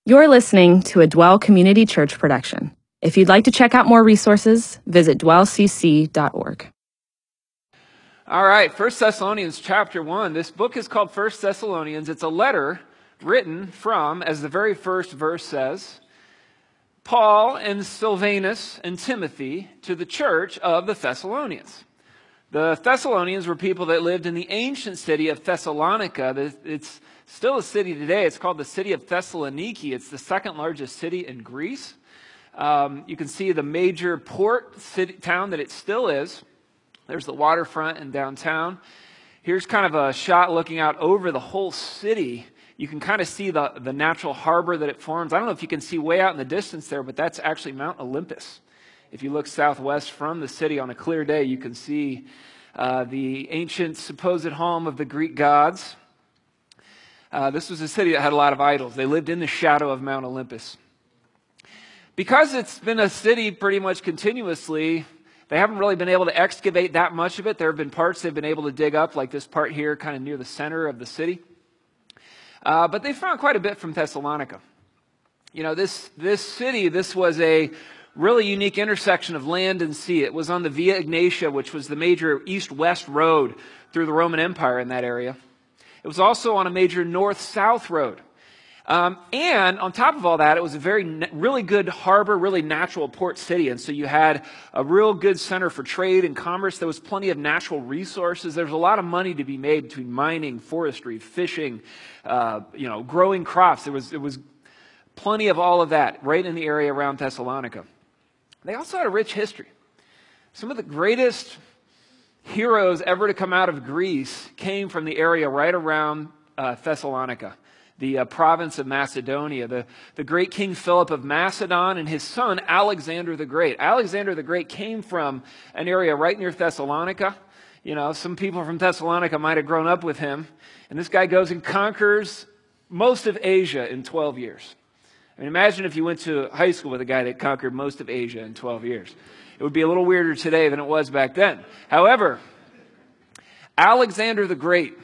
You're listening to a Dwell Community Church production. If you'd like to check out more resources, visit dwellcc.org. All right, 1 Thessalonians chapter 1. This book is called 1 Thessalonians. It's a letter written from, as the very first verse says, Paul and Silvanus and Timothy to the church of the Thessalonians. The Thessalonians were people that lived in the ancient city of Thessalonica. It's still a city today. It's called the city of Thessaloniki. It's the second largest city in Greece. You can see the major port town that it still is. There's the waterfront and downtown. Here's kind of a shot looking out over the whole city. You can kind of see the natural harbor that it forms. I don't know if you can see way out in the distance there, but that's actually Mount Olympus. If you look southwest from the city on a clear day, you can see the ancient supposed home of the Greek gods. This was a city that had a lot of idols. They lived in the shadow of Mount Olympus. Because it's been a city pretty much continuously, they haven't really been able to excavate that much of it. There have been parts they've been able to dig up, like this part here, kind of near the center of the city. But they found quite a bit from Thessalonica. You know, this city, this was a really unique intersection of land and sea. It was on the Via Egnatia, which was the major east-west road through the Roman Empire in that area. It was also on a major north-south road. And on top of all that, it was a really good harbor, really natural port city. And so you had a real good center for trade and commerce. There was plenty of natural resources. There was a lot of money to be made between mining, forestry, fishing, growing crops. There was plenty of all of that right in the area around Thessalonica. They also had a rich history. Some of the greatest heroes ever to come out of Greece came from the area right around Thessalonica, the province of Macedonia. The great King Philip of Macedon and his son Alexander the Great. Alexander the Great came from an area right near Thessalonica. You know, some people from Thessalonica might have grown up with him. And this guy goes and conquers most of Asia in 12 years. I mean, imagine if you went to high school with a guy that conquered most of Asia in 12 years. It would be a little weirder today than it was back then. However, Alexander the Great,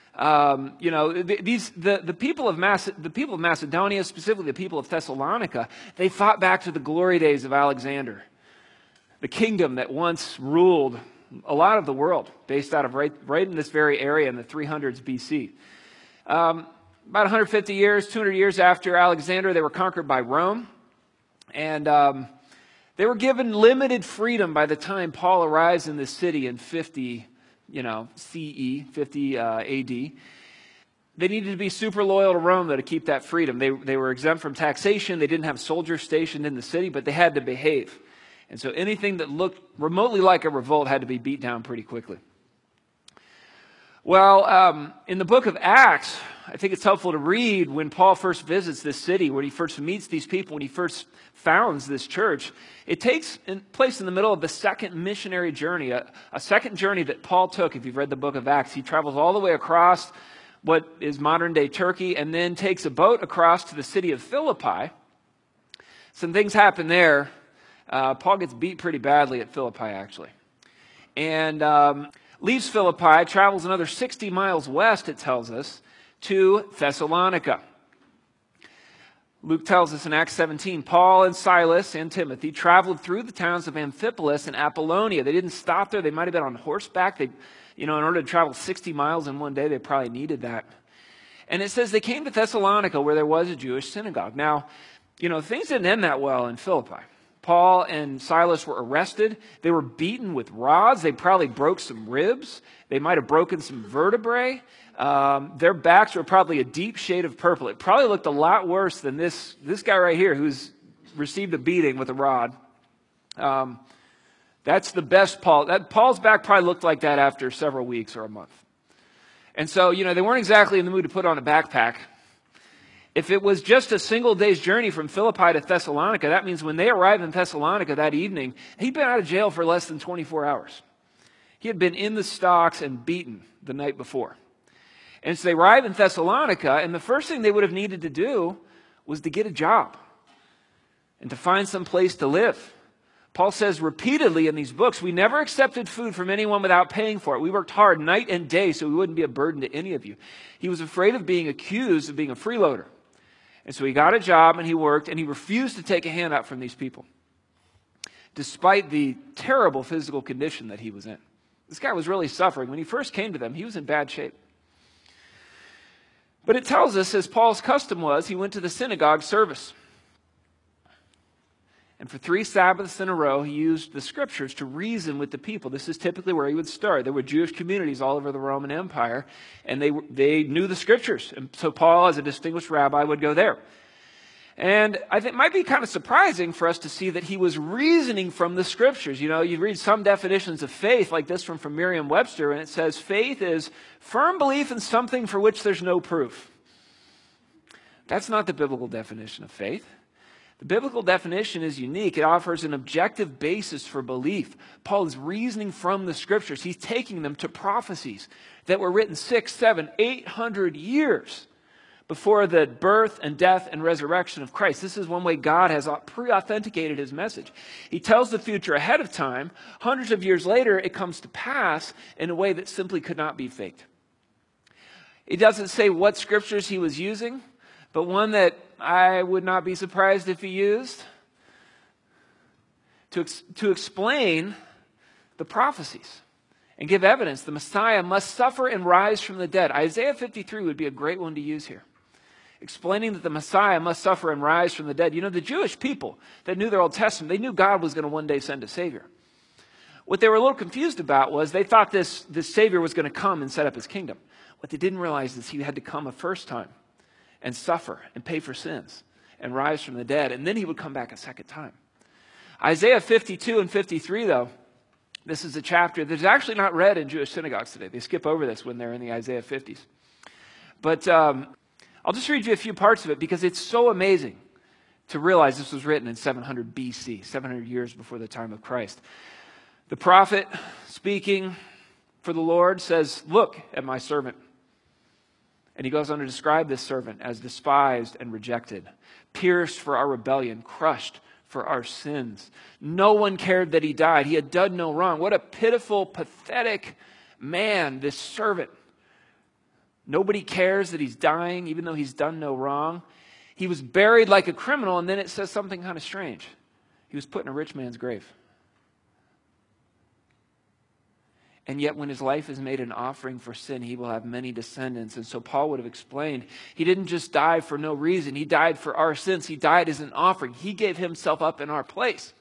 the people of Macedonia, specifically the people of Thessalonica, they fought back to the glory days of Alexander, the kingdom that once ruled a lot of the world, based out of right in this very area in the 300s BC. About 150 years, 200 years after Alexander, they were conquered by Rome, and they were given limited freedom by the time Paul arrives in this city in 50, CE, 50 AD. They needed to be super loyal to Rome, though, to keep that freedom. They were exempt from taxation. They didn't have soldiers stationed in the city, but they had to behave. And so anything that looked remotely like a revolt had to be beat down pretty quickly. Well, in the book of Acts, I think it's helpful to read when Paul first visits this city, when he first meets these people, when he first founds this church. It takes place in the middle of the second missionary journey, a second journey that Paul took. If you've read the book of Acts, he travels all the way across what is modern-day Turkey and then takes a boat across to the city of Philippi. Some things happen there. Paul gets beat pretty badly at Philippi, actually. And leaves Philippi, travels another 60 miles west, it tells us, to Thessalonica. Luke tells us in Acts 17, Paul and Silas and Timothy traveled through the towns of Amphipolis and Apollonia. They didn't stop there. They might have been on horseback. In order to travel 60 miles in one day, they probably needed that. And it says they came to Thessalonica where there was a Jewish synagogue. Now, things didn't end that well in Philippi. Paul and Silas were arrested. They were beaten with rods. They probably broke some ribs. They might have broken some vertebrae. Their backs were probably a deep shade of purple. It probably looked a lot worse than this guy right here who's received a beating with a rod. That's the best Paul. Paul's back probably looked like that after several weeks or a month. And so, they weren't exactly in the mood to put on a backpack. If it was just a single day's journey from Philippi to Thessalonica, that means when they arrived in Thessalonica that evening, he'd been out of jail for less than 24 hours. He had been in the stocks and beaten the night before. And so they arrived in Thessalonica, and the first thing they would have needed to do was to get a job and to find some place to live. Paul says repeatedly in these books, we never accepted food from anyone without paying for it. We worked hard night and day so we wouldn't be a burden to any of you. He was afraid of being accused of being a freeloader. And so he got a job and he worked, and he refused to take a handout from these people, despite the terrible physical condition that he was in. This guy was really suffering. When he first came to them, he was in bad shape. But it tells us, as Paul's custom was, he went to the synagogue service. And for 3 Sabbaths in a row, he used the scriptures to reason with the people. This is typically where he would start. There were Jewish communities all over the Roman Empire, and they knew the scriptures. And so Paul, as a distinguished rabbi, would go there. And I think it might be kind of surprising for us to see that he was reasoning from the scriptures. You know, you read some definitions of faith, like this from Merriam-Webster, and it says faith is firm belief in something for which there's no proof. That's not the biblical definition of faith. The biblical definition is unique. It offers an objective basis for belief. Paul is reasoning from the scriptures. He's taking them to prophecies that were written 600, 700, 800 years before the birth and death and resurrection of Christ. This is one way God has pre-authenticated his message. He tells the future ahead of time. Hundreds of years later, it comes to pass in a way that simply could not be faked. It doesn't say what scriptures he was using, but one that I would not be surprised if he used to explain the prophecies and give evidence. The Messiah must suffer and rise from the dead. Isaiah 53 would be a great one to use here, explaining that the Messiah must suffer and rise from the dead. You know, the Jewish people that knew their Old Testament, they knew God was going to one day send a Savior. What they were a little confused about was they thought this Savior was going to come and set up his kingdom. What they didn't realize is he had to come a first time and suffer and pay for sins and rise from the dead, and then he would come back a second time. Isaiah 52 and 53, though, this is a chapter that's actually not read in Jewish synagogues today. They skip over this when they're in the Isaiah 50s. But I'll just read you a few parts of it because it's so amazing to realize this was written in 700 BC, 700 years before the time of Christ. The prophet speaking for the Lord says, "Look at my servant." And he goes on to describe this servant as despised and rejected, pierced for our rebellion, crushed for our sins. No one cared that he died. He had done no wrong. What a pitiful, pathetic man, this servant. Nobody cares that he's dying, even though he's done no wrong. He was buried like a criminal, and then it says something kind of strange. He was put in a rich man's grave. And yet when his life is made an offering for sin, he will have many descendants. And so Paul would have explained, he didn't just die for no reason. He died for our sins. He died as an offering. He gave himself up in our place.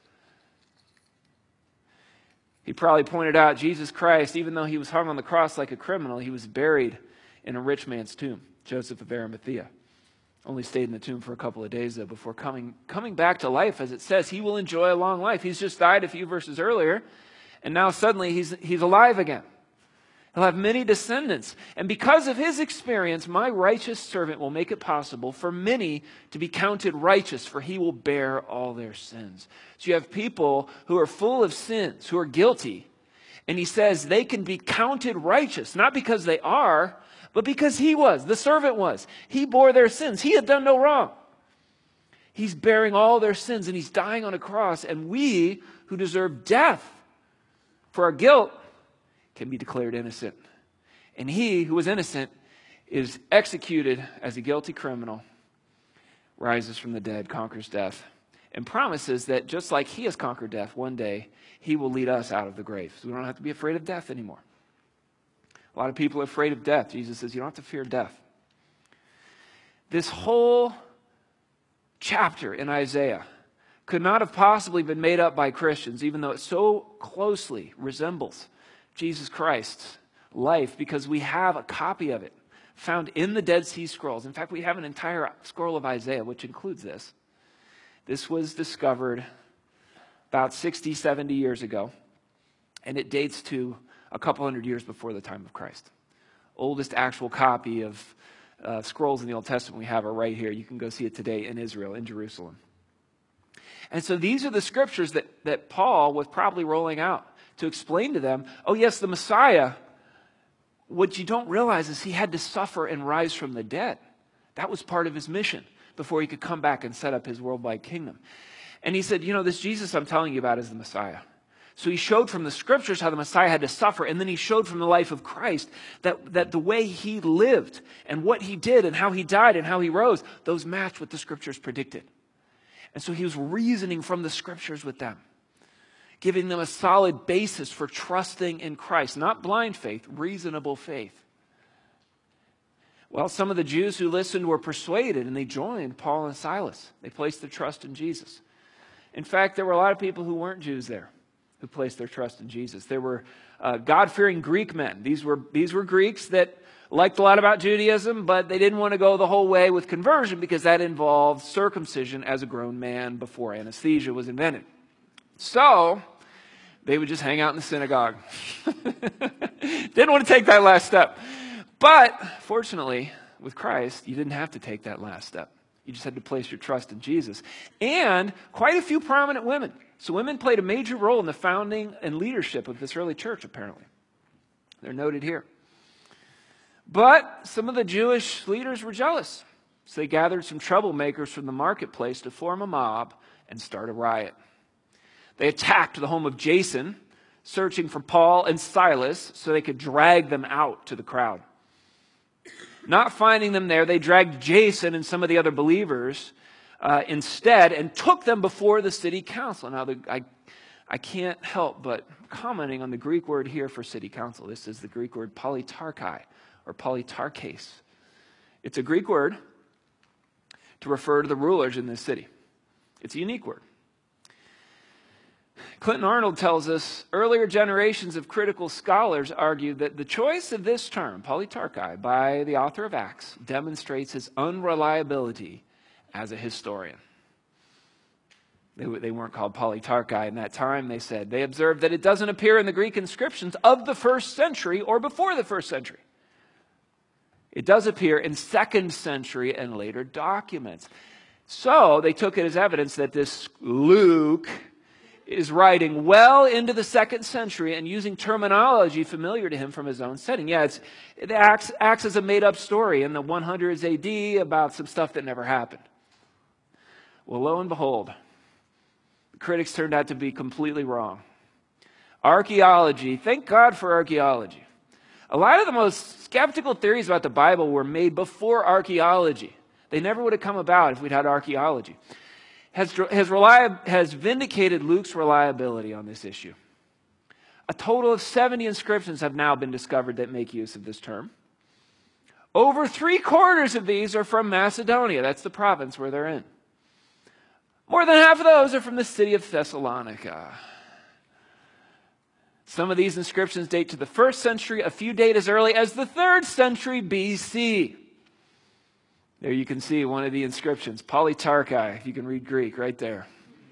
He probably pointed out Jesus Christ, even though he was hung on the cross like a criminal, he was buried in a rich man's tomb, Joseph of Arimathea. Only stayed in the tomb for a couple of days, though, before coming back to life. As it says, he will enjoy a long life. He's just died a few verses earlier. And now suddenly he's alive again. He'll have many descendants. And because of his experience, my righteous servant will make it possible for many to be counted righteous, for he will bear all their sins. So you have people who are full of sins, who are guilty. And he says they can be counted righteous, not because they are, but because he was, the servant was. He bore their sins. He had done no wrong. He's bearing all their sins, and he's dying on a cross. And we, who deserve death for our guilt, can be declared innocent. And he who was innocent is executed as a guilty criminal, rises from the dead, conquers death, and promises that just like he has conquered death, one day he will lead us out of the grave. So we don't have to be afraid of death anymore. A lot of people are afraid of death. Jesus says you don't have to fear death. This whole chapter in Isaiah could not have possibly been made up by Christians, even though it so closely resembles Jesus Christ's life, because we have a copy of it found in the Dead Sea Scrolls. In fact, we have an entire scroll of Isaiah, which includes this. This was discovered about 60, 70 years ago, and it dates to a couple hundred years before the time of Christ. Oldest actual copy of scrolls in the Old Testament we have are right here. You can go see it today in Israel, in Jerusalem. And so these are the scriptures that Paul was probably rolling out to explain to them, oh yes, the Messiah, what you don't realize is he had to suffer and rise from the dead. That was part of his mission before he could come back and set up his worldwide kingdom. And he said, you know, this Jesus I'm telling you about is the Messiah. So he showed from the scriptures how the Messiah had to suffer, and then he showed from the life of Christ that the way he lived and what he did and how he died and how he rose, those matched what the scriptures predicted. And so he was reasoning from the scriptures with them, giving them a solid basis for trusting in Christ. Not blind faith, reasonable faith. Well, some of the Jews who listened were persuaded, and they joined Paul and Silas. They placed their trust in Jesus. In fact, there were a lot of people who weren't Jews there who placed their trust in Jesus. There were God-fearing Greek men. These were Greeks that liked a lot about Judaism, but they didn't want to go the whole way with conversion because that involved circumcision as a grown man before anesthesia was invented. So they would just hang out in the synagogue. Didn't want to take that last step. But fortunately, with Christ, you didn't have to take that last step. You just had to place your trust in Jesus. And quite a few prominent women. So women played a major role in the founding and leadership of this early church, apparently. They're noted here. But some of the Jewish leaders were jealous. So they gathered some troublemakers from the marketplace to form a mob and start a riot. They attacked the home of Jason, searching for Paul and Silas so they could drag them out to the crowd. Not finding them there, they dragged Jason and some of the other believers instead and took them before the city council. Now, I can't help but commenting on the Greek word here for city council. This is the Greek word politarchai or politarches. It's a Greek word to refer to the rulers in this city. It's a unique word. Clinton Arnold tells us earlier generations of critical scholars argued that the choice of this term, politarchai, by the author of Acts demonstrates his unreliability as a historian. They weren't called politarchai in that time, they said. They observed that it doesn't appear in the Greek inscriptions of the first century or before the first century. It does appear in second century and later documents. So they took it as evidence that this Luke is writing well into the second century and using terminology familiar to him from his own setting. Yeah, it acts as a made-up story in the 100s AD about some stuff that never happened. Well, lo and behold, the critics turned out to be completely wrong. Archaeology, thank God for archaeology. A lot of the most skeptical theories about the Bible were made before archaeology. They never would have come about if we'd had archaeology. Has vindicated Luke's reliability on this issue. A total of 70 inscriptions have now been discovered that make use of this term. Over 3/4 of these are from Macedonia. That's the province where they're in. More than half of those are from the city of Thessalonica. Some of these inscriptions date to the 1st century, a few date as early as the 3rd century BC. There you can see one of the inscriptions, politarchai, if you can read Greek, right there.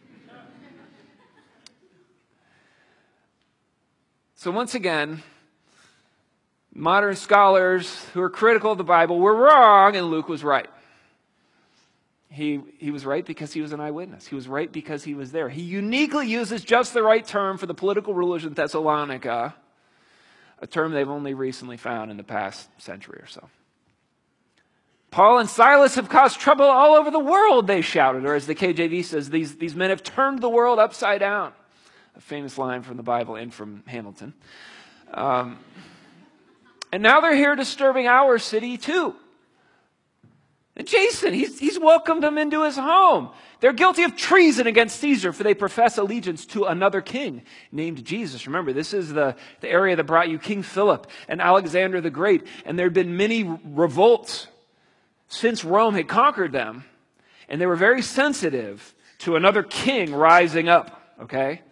So once again, modern scholars who are critical of the Bible were wrong and Luke was right. He was right because he was an eyewitness. He was right because he was there. He uniquely uses just the right term for the political rulers in Thessalonica, a term they've only recently found in the past century or so. Paul and Silas have caused trouble all over the world, they shouted. Or as the KJV says, these men have turned the world upside down. A famous line from the Bible and from Hamilton. And now they're here disturbing our city too. And Jason, he's welcomed them into his home. They're guilty of treason against Caesar, for they profess allegiance to another king named Jesus. Remember, this is the area that brought you King Philip and Alexander the Great. And there had been many revolts since Rome had conquered them, and they were very sensitive to another king rising up, okay?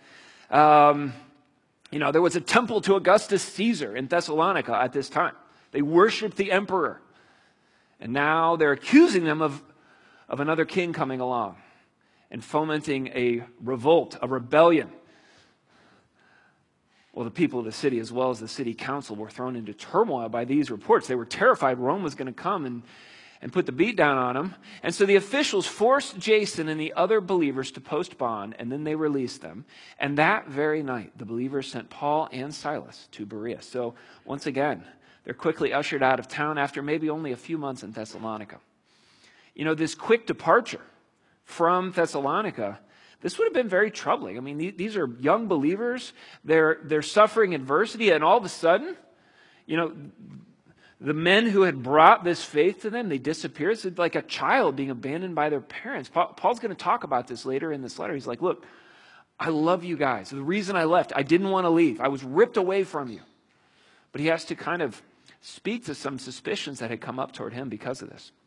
There was a temple to Augustus Caesar in Thessalonica at this time. They worshiped the emperor. And now they're accusing them of another king coming along and fomenting a revolt, a rebellion. Well, the people of the city, as well as the city council, were thrown into turmoil by these reports. They were terrified Rome was going to come and put the beat down on them. And so the officials forced Jason and the other believers to post bond, and then they released them. And that very night, the believers sent Paul and Silas to Berea. So once again, they're quickly ushered out of town after maybe only a few months in Thessalonica. This quick departure from Thessalonica this would have been very troubling. I mean, these are young believers. They're suffering adversity, and all of a sudden, the men who had brought this faith to them, they disappear. It's like a child being abandoned by their parents. Paul's going to talk about this later in this letter. He's like, look, I love you guys. The reason I left, I didn't want to leave. I was ripped away from you. But he has to kind of speak to some suspicions that had come up toward him because of this.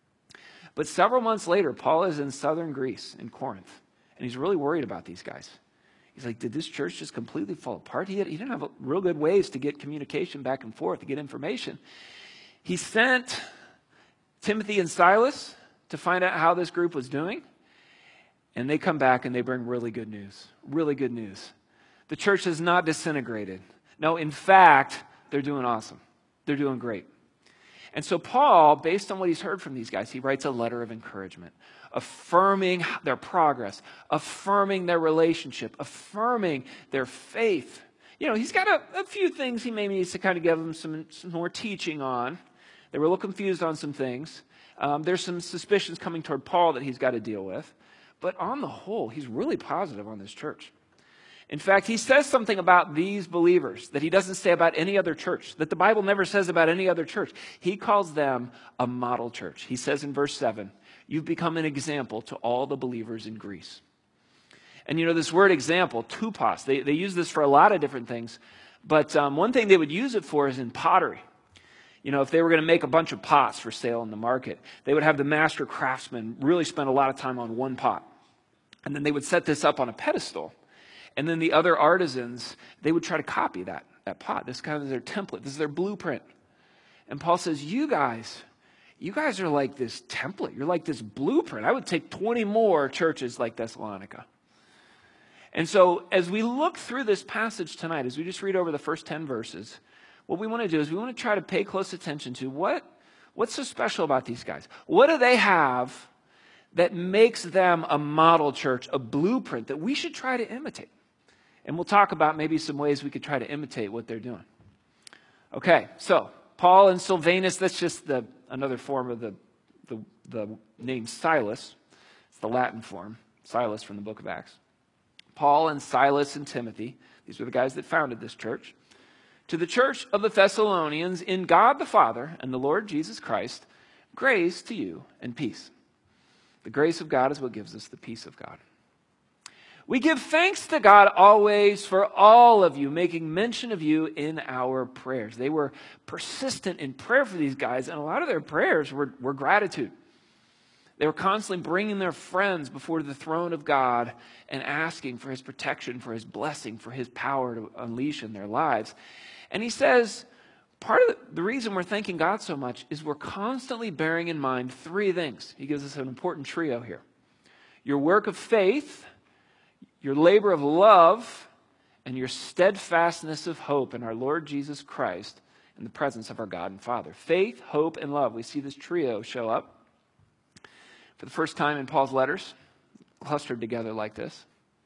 But several months later, Paul is in southern Greece, in Corinth, and he's really worried about these guys. He's like, did this church just completely fall apart? He didn't have real good ways to get communication back and forth, to get information. He sent Timothy and Silas to find out how this group was doing. And they come back and they bring really good news. Really good news. The church has not disintegrated. No, in fact, they're doing awesome. They're doing great. And so Paul, based on what he's heard from these guys, he writes a letter of encouragement, affirming their progress, affirming their relationship, affirming their faith. He's got a few things he maybe needs to kind of give them some more teaching on. They were a little confused on some things. There's some suspicions coming toward Paul that he's got to deal with. But on the whole, he's really positive on this church. In fact, he says something about these believers that he doesn't say about any other church, that the Bible never says about any other church. He calls them a model church. He says in verse 7, you've become an example to all the believers in Greece. And this word example, tupos, they use this for a lot of different things. But one thing they would use it for is in pottery. If they were going to make a bunch of pots for sale in the market, they would have the master craftsman really spend a lot of time on one pot. And then they would set this up on a pedestal. And then the other artisans, they would try to copy that pot. This kind of their template. This is their blueprint. And Paul says, you guys are like this template. You're like this blueprint. I would take 20 more churches like Thessalonica. And so as we look through this passage tonight, as we just read over the first 10 verses, what we want to do is we want to try to pay close attention to what's so special about these guys? What do they have that makes them a model church, a blueprint that we should try to imitate? And we'll talk about maybe some ways we could try to imitate what they're doing. Okay, so Paul and Silvanus, that's just another form of the name Silas. It's the Latin form, Silas from the book of Acts. Paul and Silas and Timothy, these were the guys that founded this church. To the church of the Thessalonians, in God the Father and the Lord Jesus Christ, grace to you and peace. The grace of God is what gives us the peace of God. We give thanks to God always for all of you, making mention of you in our prayers. They were persistent in prayer for these guys, and a lot of their prayers were gratitude. They were constantly bringing their friends before the throne of God and asking for his protection, for his blessing, for his power to unleash in their lives. And he says, part of the reason we're thanking God so much is we're constantly bearing in mind three things. He gives us an important trio here. Your work of faith, your labor of love, and your steadfastness of hope in our Lord Jesus Christ in the presence of our God and Father. Faith, hope, and love. We see this trio show up for the first time in Paul's letters, clustered together like this.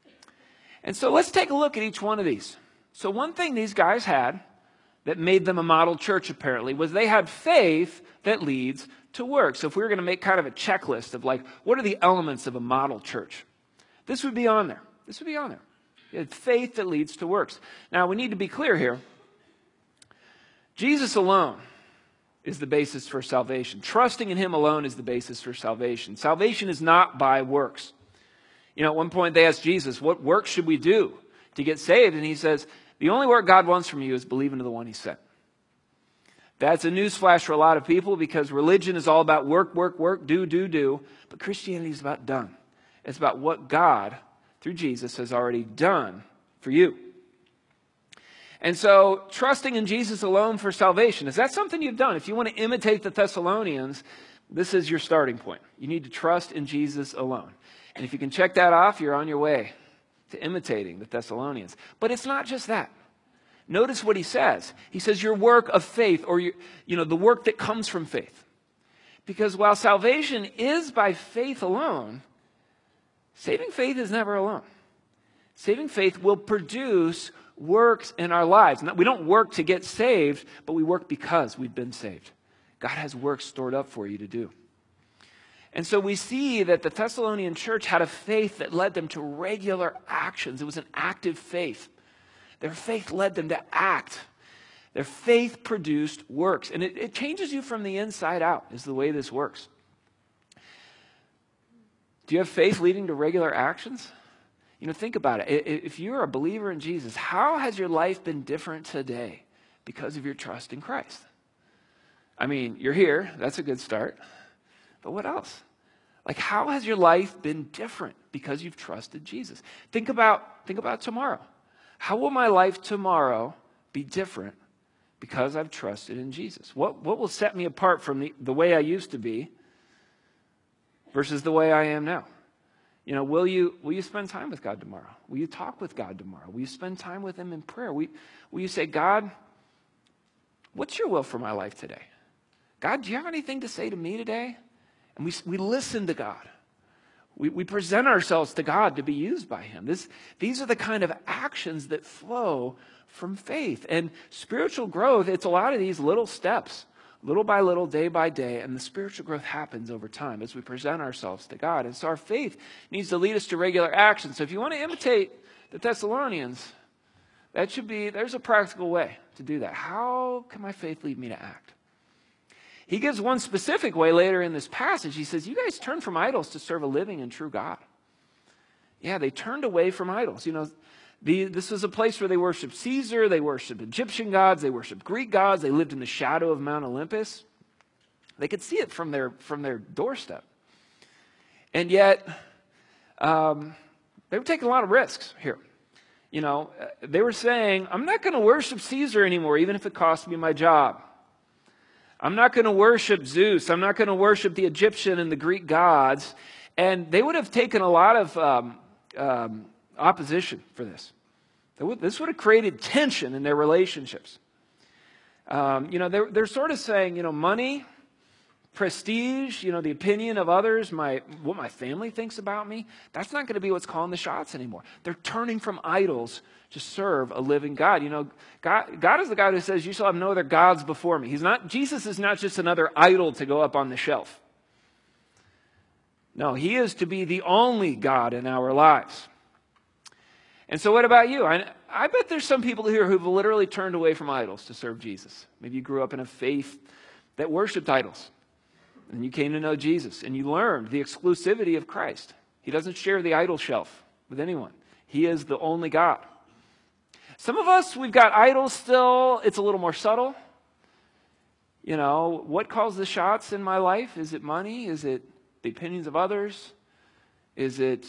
And so let's take a look at each one of these. So one thing these guys had that made them a model church apparently was they had faith that leads to work. So if we were going to make kind of a checklist of like, what are the elements of a model church? This would be on there. This would be on there. You had faith that leads to works. Now we need to be clear here. Jesus alone is the basis for salvation. Trusting in him alone is the basis for salvation. Salvation is not by works. At one point they asked Jesus, what work should we do to get saved? And he says, the only work God wants from you is believe into the one he sent. That's a newsflash for a lot of people because religion is all about work, work, work, do. But Christianity is about done. It's about what God, through Jesus, has already done for you. And so, trusting in Jesus alone for salvation, is that something you've done? If you want to imitate the Thessalonians, this is your starting point. You need to trust in Jesus alone. And if you can check that off, you're on your way to imitating the Thessalonians. But it's not just that. Notice what he says. He says your work of faith, or the work that comes from faith. Because while salvation is by faith alone, saving faith is never alone. Saving faith will produce works in our lives. We don't work to get saved, but we work because we've been saved. God has works stored up for you to do. And so we see that the Thessalonian church had a faith that led them to regular actions. It was an active faith. Their faith led them to act. Their faith produced works. And it changes you from the inside out, is the way this works. Do you have faith leading to regular actions? Think about it. If you're a believer in Jesus, how has your life been different today because of your trust in Christ? I mean, you're here. That's a good start. But what else? Like, how has your life been different because you've trusted Jesus? Think about tomorrow. How will my life tomorrow be different because I've trusted in Jesus? What will set me apart from the way I used to be versus the way I am now? Will you spend time with God tomorrow? Will you talk with God tomorrow? Will you spend time with Him in prayer? Will you say, God, what's your will for my life today? God, do you have anything to say to me today? And we listen to God. We present ourselves to God to be used by Him. These are the kind of actions that flow from faith. And spiritual growth, it's a lot of these little steps, little by little, day by day, and the spiritual growth happens over time as we present ourselves to God. And so our faith needs to lead us to regular action. So if you want to imitate the Thessalonians, there's a practical way to do that. How can my faith lead me to act? He gives one specific way later in this passage. He says, you guys turned from idols to serve a living and true God. Yeah, they turned away from idols. This was a place where they worshiped Caesar, they worshiped Egyptian gods, they worshiped Greek gods, they lived in the shadow of Mount Olympus. They could see it from their doorstep. And yet, they were taking a lot of risks here. They were saying, I'm not going to worship Caesar anymore, even if it costs me my job. I'm not going to worship Zeus. I'm not going to worship the Egyptian and the Greek gods. And they would have taken a lot of opposition for this. This would have created tension in their relationships. They're sort of saying, money, prestige, the opinion of others, what my family thinks about me, that's not going to be what's calling the shots anymore. They're turning from idols to serve a living God. God is the God who says, you shall have no other gods before me. Jesus is not just another idol to go up on the shelf. No, He is to be the only God in our lives. And so what about you? I bet there's some people here who've literally turned away from idols to serve Jesus. Maybe you grew up in a faith that worshiped idols. And you came to know Jesus, and you learned the exclusivity of Christ. He doesn't share the idol shelf with anyone. He is the only God. Some of us, we've got idols still. It's a little more subtle. What calls the shots in my life? Is it money? Is it the opinions of others? Is it,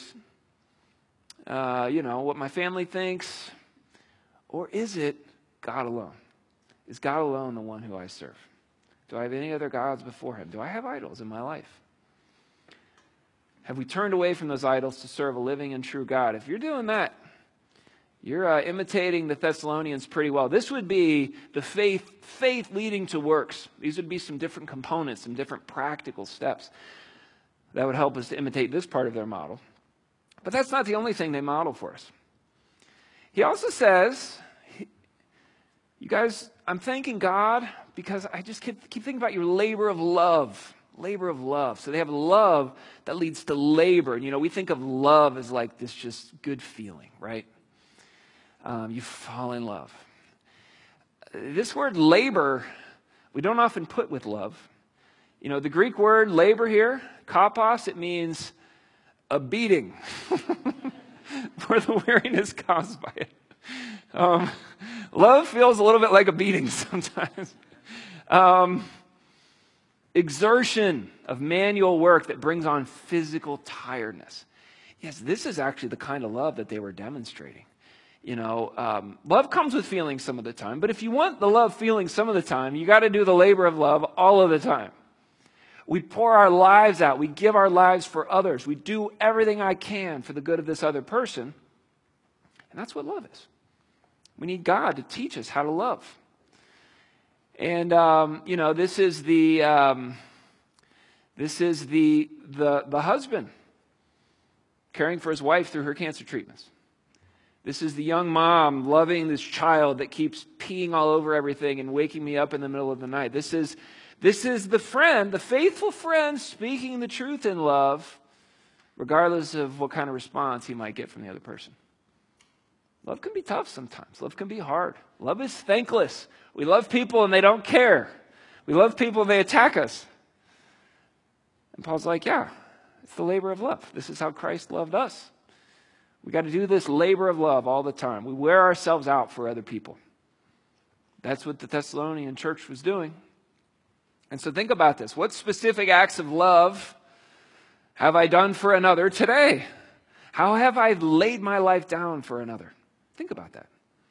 what my family thinks? Or is it God alone? Is God alone the one who I serve? Do I have any other gods before Him? Do I have idols in my life? Have we turned away from those idols to serve a living and true God? If you're doing that, you're imitating the Thessalonians pretty well. This would be the faith leading to works. These would be some different components, some different practical steps that would help us to imitate this part of their model. But that's not the only thing they model for us. He also says, you guys, I'm thanking God because I just keep thinking about your labor of love. Labor of love. So they have love that leads to labor. And we think of love as like this just good feeling, right? You fall in love. This word labor, we don't often put with love. The Greek word labor here, kopos, it means a beating for the weariness caused by it. Love feels a little bit like a beating sometimes. Exertion of manual work that brings on physical tiredness. Yes, this is actually the kind of love that they were demonstrating. Love comes with feelings some of the time, but if you want the love feeling some of the time, you got to do the labor of love all of the time. We pour our lives out. We give our lives for others. We do everything I can for the good of this other person. And that's what love is. We need God to teach us how to love. And, this is the husband caring for his wife through her cancer treatments. This is the young mom loving this child that keeps peeing all over everything and waking me up in the middle of the night. This is This is the friend, the faithful friend, speaking the truth in love, regardless of what kind of response he might get from the other person. Love can be tough sometimes. Love can be hard. Love is thankless. We love people and they don't care. We love people and they attack us. And Paul's like, yeah, it's the labor of love. This is how Christ loved us. We got to do this labor of love all the time. We wear ourselves out for other people. That's what the Thessalonian church was doing. And so think about this. What specific acts of love have I done for another today? How have I laid my life down for another? Think about that.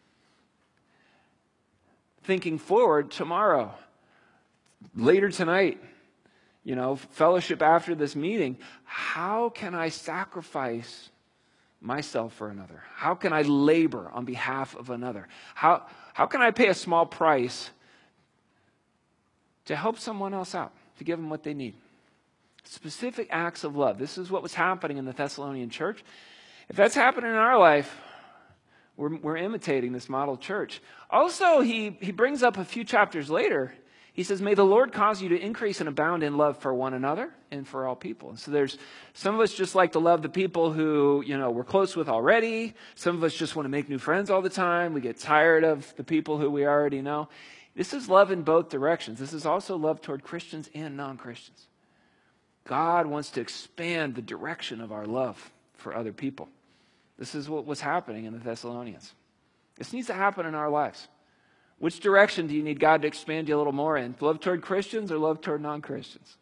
Thinking forward tomorrow, later tonight, fellowship after this meeting, how can I sacrifice myself for another? How can I labor on behalf of another? How can I pay a small price to help someone else out, to give them what they need? Specific acts of love. This is what was happening in the Thessalonian church. If that's happening in our life, we're imitating this model church. Also, he brings up a few chapters later, he says, may the Lord cause you to increase and abound in love for one another and for all people. And so there's some of us just like to love the people who, we're close with already. Some of us just want to make new friends all the time. We get tired of the people who we already know. This is love in both directions. This is also love toward Christians and non-Christians. God wants to expand the direction of our love for other people. This is what was happening in the Thessalonians. This needs to happen in our lives. Which direction do you need God to expand you a little more in? Love toward Christians or love toward non-Christians?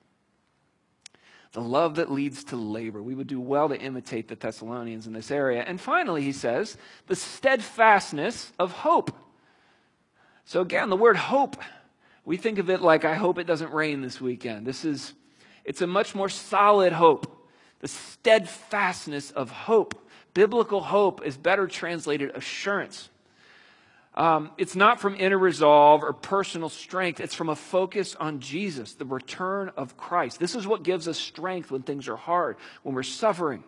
The love that leads to labor. We would do well to imitate the Thessalonians in this area. And finally, he says, the steadfastness of hope. So again, the word hope, we think of it like, I hope it doesn't rain this weekend. It's a much more solid hope. The steadfastness of hope. Biblical hope is better translated assurance. It's not from inner resolve or personal strength. It's from a focus on Jesus, the return of Christ. This is what gives us strength when things are hard, when we're suffering.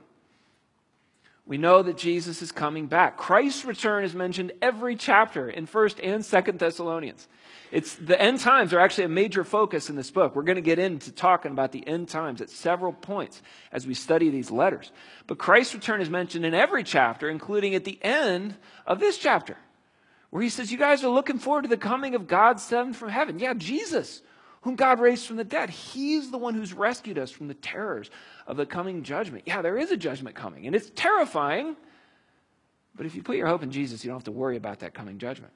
We know that Jesus is coming back. Christ's return is mentioned every chapter in 1st and 2nd Thessalonians. The end times are actually a major focus in this book. We're going to get into talking about the end times at several points as we study these letters. But Christ's return is mentioned in every chapter, including at the end of this chapter, where he says, you guys are looking forward to the coming of God's Son from heaven. Yeah, Jesus, whom God raised from the dead. He's the one who's rescued us from the terrors of the coming judgment. Yeah, there is a judgment coming, and it's terrifying. But if you put your hope in Jesus, you don't have to worry about that coming judgment.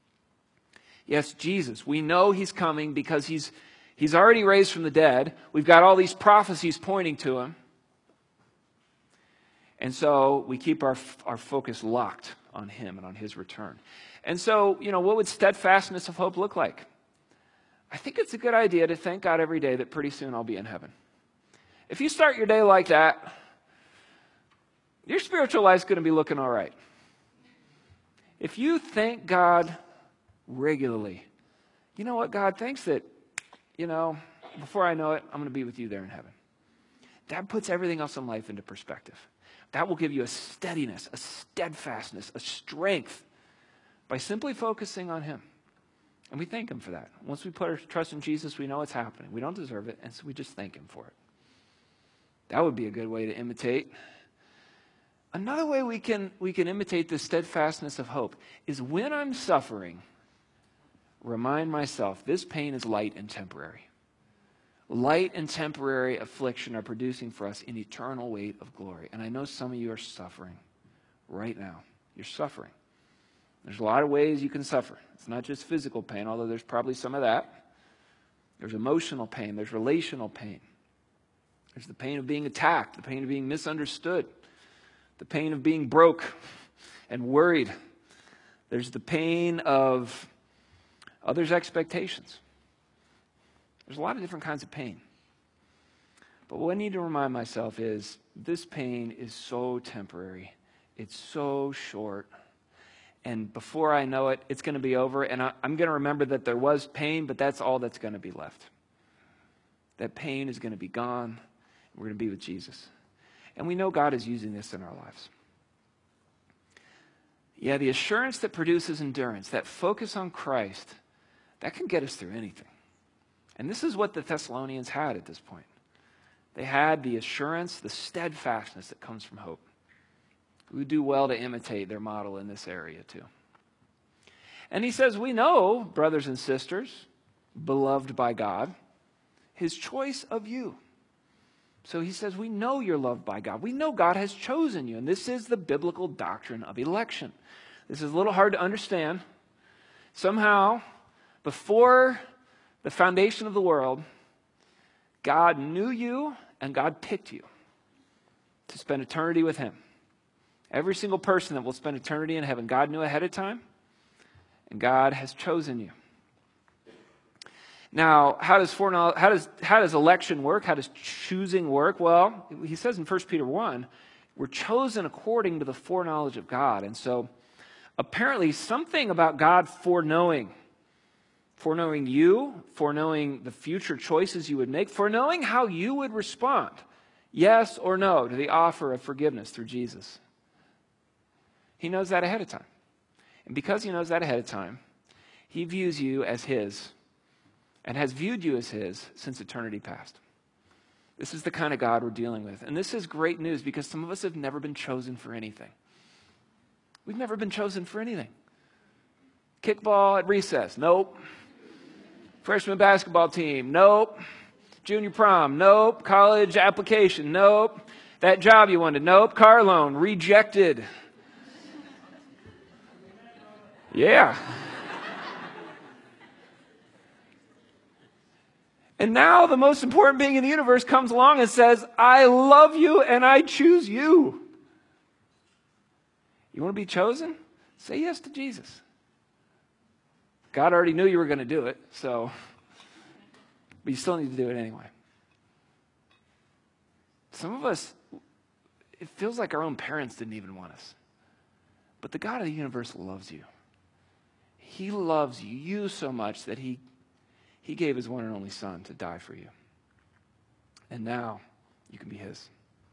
Yes, Jesus. We know he's coming because he's already raised from the dead. We've got all these prophecies pointing to him. And so we keep our focus locked on him and on his return. And so, what would steadfastness of hope look like? I think it's a good idea to thank God every day that pretty soon I'll be in heaven. If you start your day like that, your spiritual life's going to be looking all right. If you thank God regularly, you know what, God, thanks that, before I know it, I'm going to be with you there in heaven. That puts everything else in life into perspective. That will give you a steadiness, a steadfastness, a strength by simply focusing on him. And we thank him for that. Once we put our trust in Jesus, we know it's happening. We don't deserve it, and so we just thank him for it. That would be a good way to imitate. Another way we can imitate this steadfastness of hope is when I'm suffering, remind myself this pain is light and temporary. Light and temporary affliction are producing for us an eternal weight of glory. And I know some of you are suffering right now. You're suffering. There's a lot of ways you can suffer. It's not just physical pain, although there's probably some of that. There's emotional pain. There's relational pain. There's the pain of being attacked, the pain of being misunderstood, the pain of being broke and worried. There's the pain of others' expectations. There's a lot of different kinds of pain. But what I need to remind myself is this pain is so temporary. It's so short. And before I know it, it's going to be over. And I'm going to remember that there was pain, but that's all that's going to be left. That pain is going to be gone. We're going to be with Jesus. And we know God is using this in our lives. Yeah, the assurance that produces endurance, that focus on Christ, that can get us through anything. And this is what the Thessalonians had at this point. They had the assurance, the steadfastness that comes from hope. We would do well to imitate their model in this area too. And he says, we know, brothers and sisters, beloved by God, his choice of you. So he says, we know you're loved by God. We know God has chosen you. And this is the biblical doctrine of election. This is a little hard to understand. Somehow, before the foundation of the world, God knew you and God picked you to spend eternity with him. Every single person that will spend eternity in heaven, God knew ahead of time, and God has chosen you. Now, how does election work? How does choosing work? Well, he says in 1 Peter 1, we're chosen according to the foreknowledge of God. And so, apparently, something about God foreknowing you, foreknowing the future choices you would make, foreknowing how you would respond, yes or no, to the offer of forgiveness through Jesus. He knows that ahead of time. And because he knows that ahead of time, he views you as his and has viewed you as his since eternity past. This is the kind of God we're dealing with. And this is great news because some of us have never been chosen for anything. We've never been chosen for anything. Kickball at recess, nope. Freshman basketball team, nope. Junior prom, nope. College application, nope. That job you wanted, nope. Car loan, rejected. Yeah. And now the most important being in the universe comes along and says, I love you and I choose you. You want to be chosen? Say yes to Jesus. God already knew you were going to do it, but you still need to do it anyway. Some of us, it feels like our own parents didn't even want us. But the God of the universe loves you. He loves you so much that he gave his one and only son to die for you. And now you can be his.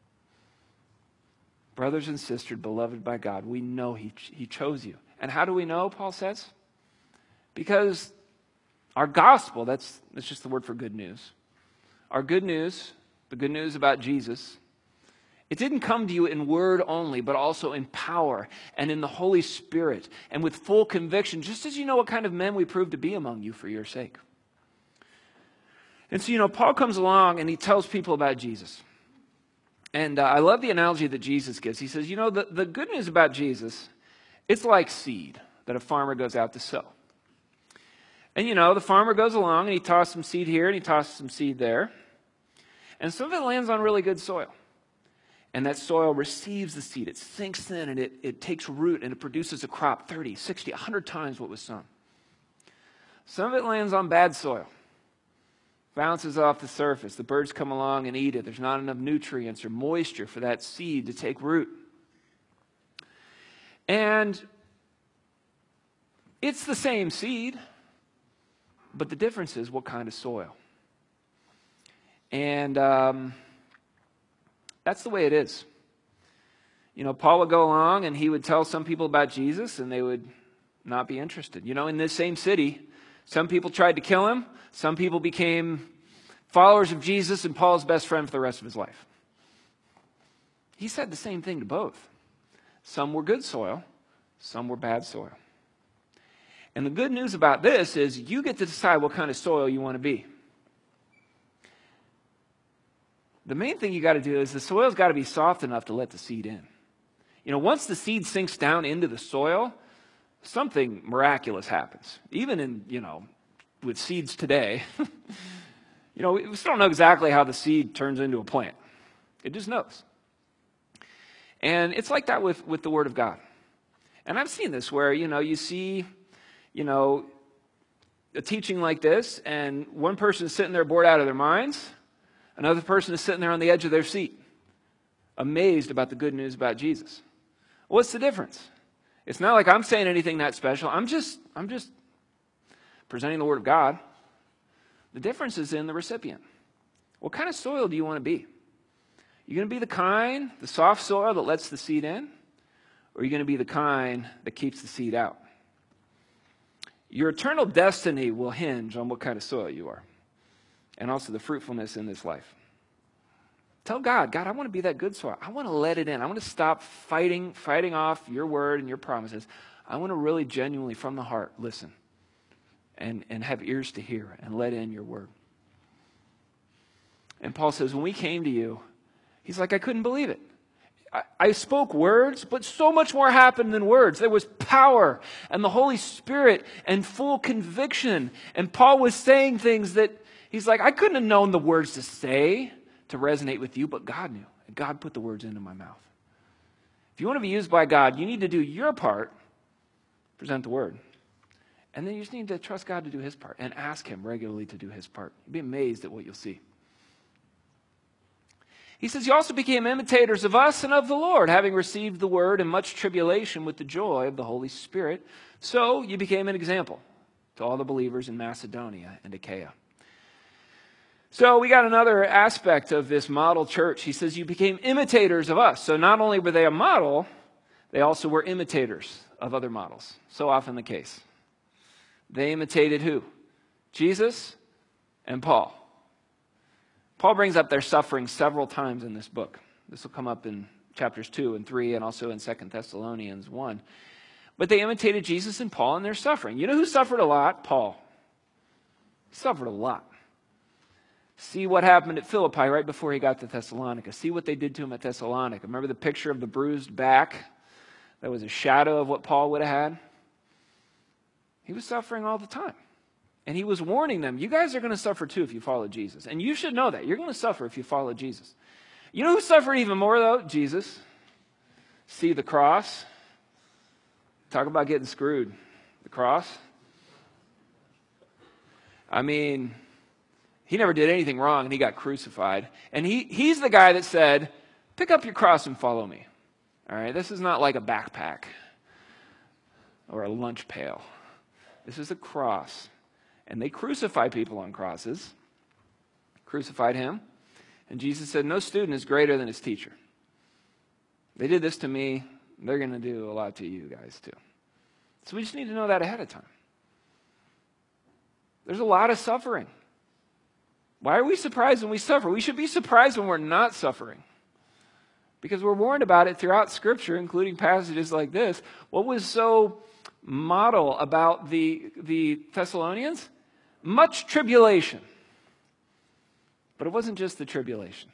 Brothers and sisters, beloved by God, we know he chose you. And how do we know, Paul says? Because our gospel, that's just the word for good news. Our good news, the good news about Jesus, it didn't come to you in word only, but also in power and in the Holy Spirit and with full conviction, just as you know what kind of men we prove to be among you for your sake. And so, Paul comes along and he tells people about Jesus. And I love the analogy that Jesus gives. He says, the good news about Jesus, it's like seed that a farmer goes out to sow. And, the farmer goes along and he tosses some seed here and he tosses some seed there. And some of it lands on really good soil. And that soil receives the seed. It sinks in and it takes root and it produces a crop 30, 60, 100 times what was sown. Some of it lands on bad soil. Bounces off the surface. The birds come along and eat it. There's not enough nutrients or moisture for that seed to take root. And it's the same seed, but the difference is what kind of soil. And that's the way it is. Paul would go along and he would tell some people about Jesus and they would not be interested. In this same city, some people tried to kill him. Some people became followers of Jesus and Paul's best friend for the rest of his life. He said the same thing to both. Some were good soil, some were bad soil. And the good news about this is you get to decide what kind of soil you want to be. The main thing you got to do is the soil's got to be soft enough to let the seed in. Once the seed sinks down into the soil, something miraculous happens. Even in, with seeds today, we still don't know exactly how the seed turns into a plant. It just knows. And it's like that with the Word of God. And I've seen this where, you see, a teaching like this, and one person is sitting there bored out of their minds. Another person is sitting there on the edge of their seat, amazed about the good news about Jesus. What's the difference? It's not like I'm saying anything that special. I'm just presenting the Word of God. The difference is in the recipient. What kind of soil do you want to be? You going to be the soft soil that lets the seed in? Or are you going to be the kind that keeps the seed out? Your eternal destiny will hinge on what kind of soil you are. and also the fruitfulness in this life. Tell God, I want to be that good soil. I want to let it in. I want to stop fighting off your word and your promises. I want to really genuinely, from the heart, listen and have ears to hear and let in your word. And Paul says, when we came to you, he's like, I couldn't believe it. I spoke words, but so much more happened than words. There was power and the Holy Spirit and full conviction. And Paul was saying things that he's like, I couldn't have known the words to say to resonate with you, but God knew. And God put the words into my mouth. If you want to be used by God, you need to do your part, present the word. And then you just need to trust God to do his part and ask him regularly to do his part. You'll be amazed at what you'll see. He says, you also became imitators of us and of the Lord, having received the word in much tribulation with the joy of the Holy Spirit. So you became an example to all the believers in Macedonia and Achaia. So we got another aspect of this model church. He says, you became imitators of us. So not only were they a model, they also were imitators of other models. So often the case. They imitated who? Jesus and Paul. Paul brings up their suffering several times in this book. This will come up in chapters 2 and 3 and also in 2 Thessalonians 1. But they imitated Jesus and Paul in their suffering. You know who suffered a lot? Paul. He suffered a lot. See what happened at Philippi right before he got to Thessalonica. See what they did to him at Thessalonica. Remember the picture of the bruised back? That was a shadow of what Paul would have had. He was suffering all the time. And he was warning them, you guys are going to suffer too if you follow Jesus. And you should know that. You're going to suffer if you follow Jesus. You know who suffered even more, though? Jesus. See the cross? Talk about getting screwed. The cross. I mean, he never did anything wrong, and he got crucified. And he's the guy that said, pick up your cross and follow me. All right? This is not like a backpack or a lunch pail. This is a cross. And they crucify people on crosses. Crucified him. And Jesus said, no student is greater than his teacher. They did this to me. They're going to do a lot to you guys too. So we just need to know that ahead of time. There's a lot of suffering. Why are we surprised when we suffer? We should be surprised when we're not suffering. Because we're warned about it throughout Scripture, including passages like this. What was so model about the Thessalonians? Much tribulation. But it wasn't just the tribulation.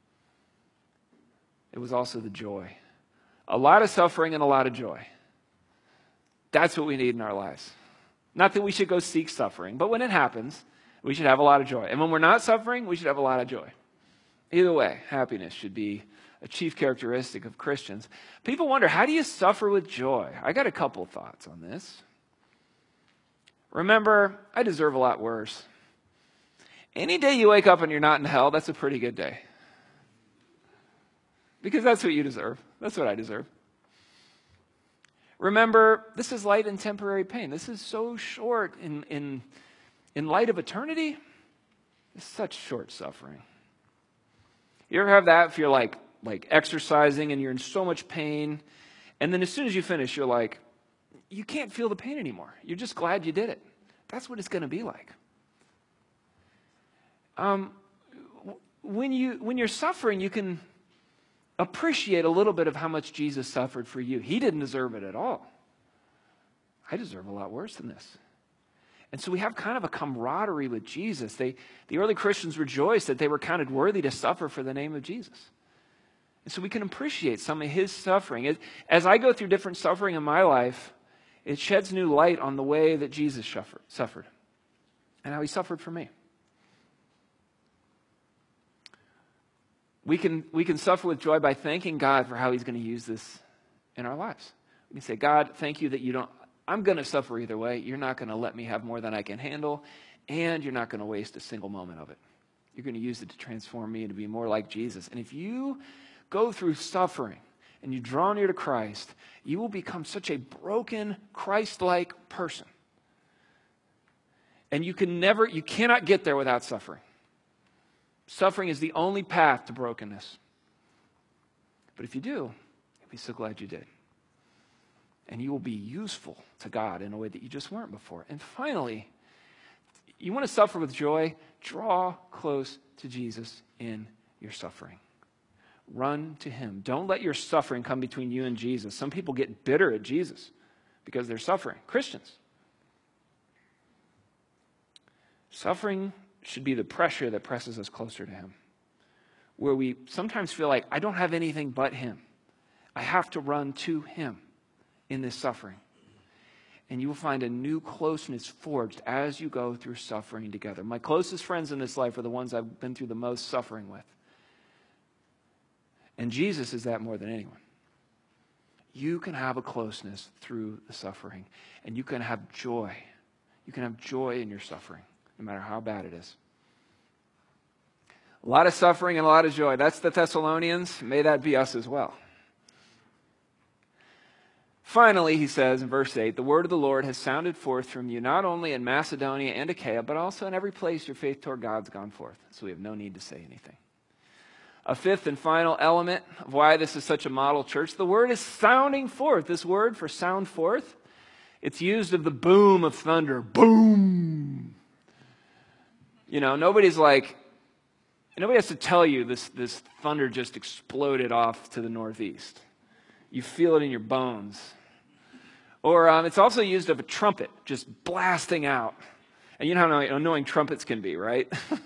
It was also the joy. A lot of suffering and a lot of joy. That's what we need in our lives. Not that we should go seek suffering, but when it happens, we should have a lot of joy. And when we're not suffering, we should have a lot of joy. Either way, happiness should be a chief characteristic of Christians. People wonder, how do you suffer with joy? I got a couple of thoughts on this. Remember, I deserve a lot worse. Any day you wake up and you're not in hell, that's a pretty good day. Because that's what you deserve. That's what I deserve. Remember, this is light and temporary pain. This is so short in light of eternity. It's such short suffering. You ever have that if you're like exercising and you're in so much pain, and then as soon as you finish, you're like, you can't feel the pain anymore. You're just glad you did it. That's what it's going to be like. When you're suffering, you can appreciate a little bit of how much Jesus suffered for you. He didn't deserve it at all. I deserve a lot worse than this. And so we have kind of a camaraderie with Jesus. The early Christians rejoiced that they were counted worthy to suffer for the name of Jesus. And so we can appreciate some of his suffering. As I go through different suffering in my life, it sheds new light on the way that Jesus suffered and how he suffered for me. We can suffer with joy by thanking God for how he's going to use this in our lives. We can say, God, thank you that I'm going to suffer either way. You're not going to let me have more than I can handle, and you're not going to waste a single moment of it. You're going to use it to transform me and to be more like Jesus. And if you go through suffering and you draw near to Christ, you will become such a broken, Christ-like person. And you cannot get there without suffering. Suffering is the only path to brokenness. But if you do, you'll be so glad you did. And you will be useful to God in a way that you just weren't before. And finally, You want to suffer with joy? Draw close to Jesus in your suffering. Run to him. Don't let your suffering come between you and Jesus. Some people get bitter at Jesus because they're suffering. Christians. Suffering should be the pressure that presses us closer to him, where we sometimes feel like, I don't have anything but him. I have to run to him in this suffering. And you will find a new closeness forged as you go through suffering together. My closest friends in this life are the ones I've been through the most suffering with. And Jesus is that more than anyone. You can have a closeness through the suffering, and you can have joy. You can have joy in your suffering, no matter how bad it is. A lot of suffering and a lot of joy. That's the Thessalonians. May that be us as well. Finally, he says in verse 8, the word of the Lord has sounded forth from you, not only in Macedonia and Achaia, but also in every place your faith toward God's gone forth. So we have no need to say anything. A fifth and final element of why this is such a model church, the word is sounding forth. This word for sound forth, it's used of the boom of thunder. Boom! You know, nobody has to tell you this thunder just exploded off to the northeast. You feel it in your bones. Or it's also used of a trumpet just blasting out. And you know how annoying trumpets can be, right?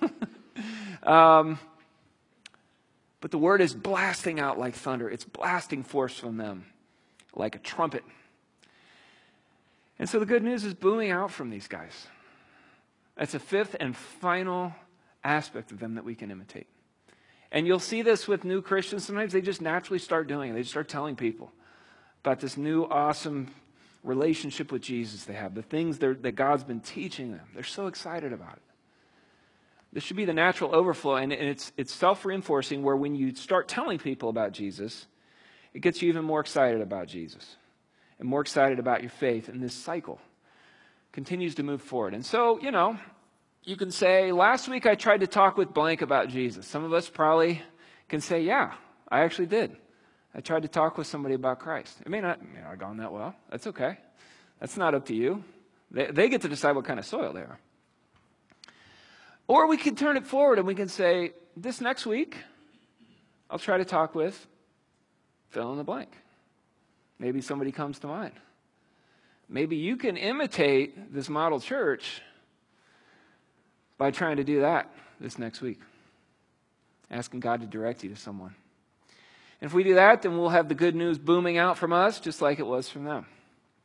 But the word is blasting out like thunder. It's blasting forth from them like a trumpet. And so the good news is booming out from these guys. That's a fifth and final aspect of them that we can imitate. And you'll see this with new Christians. Sometimes they just naturally start doing it. They just start telling people about this new awesome relationship with Jesus they have, the things that God's been teaching them. They're so excited about it. This should be the natural overflow, and it's self-reinforcing, where when you start telling people about Jesus, it gets you even more excited about Jesus and more excited about your faith, and this cycle continues to move forward. And so, you can say, last week I tried to talk with blank about Jesus. Some of us probably can say, yeah, I actually did. I tried to talk with somebody about Christ. It may not have gone that well. That's okay. That's not up to you. They get to decide what kind of soil they are. Or we can turn it forward and we can say, this next week, I'll try to talk with fill in the blank. Maybe somebody comes to mind. Maybe you can imitate this model church by trying to do that this next week. Asking God to direct you to someone. And if we do that, then we'll have the good news booming out from us just like it was from them.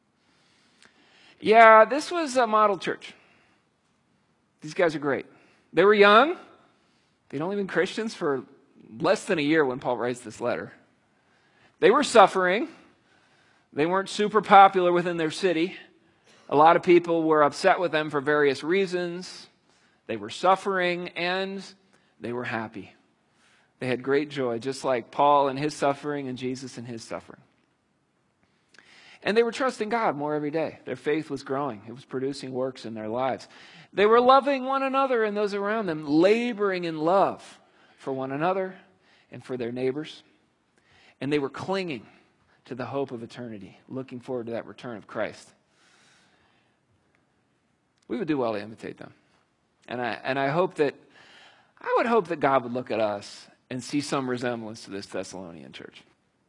Yeah, this was a model church. These guys are great. They were young. They'd only been Christians for less than a year when Paul writes this letter. They were suffering. They weren't super popular within their city. A lot of people were upset with them for various reasons. They were suffering, and they were happy. They had great joy, just like Paul and his suffering and Jesus and his suffering. And they were trusting God more every day. Their faith was growing. It was producing works in their lives. They were loving one another and those around them, laboring in love for one another and for their neighbors. And they were clinging to the hope of eternity, looking forward to that return of Christ. We would do well to imitate them. And I would hope that God would look at us and see some resemblance to this Thessalonian church.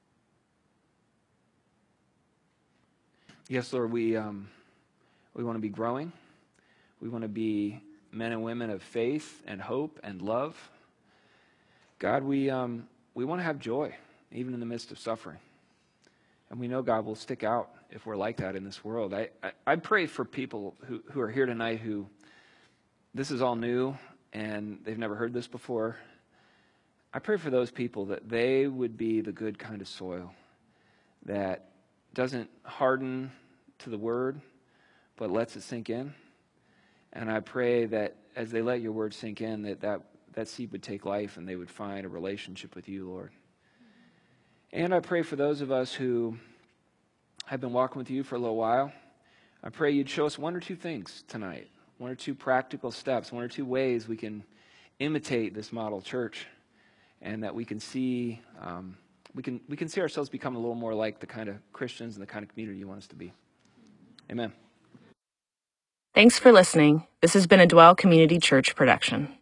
Yes, Lord, we want to be growing. We want to be men and women of faith and hope and love. God, we want to have joy, even in the midst of suffering. And we know God will stick out if we're like that in this world. I pray for people who are here tonight who this is all new and they've never heard this before. I pray for those people that they would be the good kind of soil that doesn't harden to the word, but lets it sink in. And I pray that as they let your word sink in, that seed would take life and they would find a relationship with you, Lord. And I pray for those of us who have been walking with you for a little while. I pray you'd show us one or two things tonight, one or two practical steps, one or two ways we can imitate this model church, and that we can see we can see ourselves become a little more like the kind of Christians and the kind of community you want us to be. Amen. Thanks for listening. This has been a Dwell Community Church production.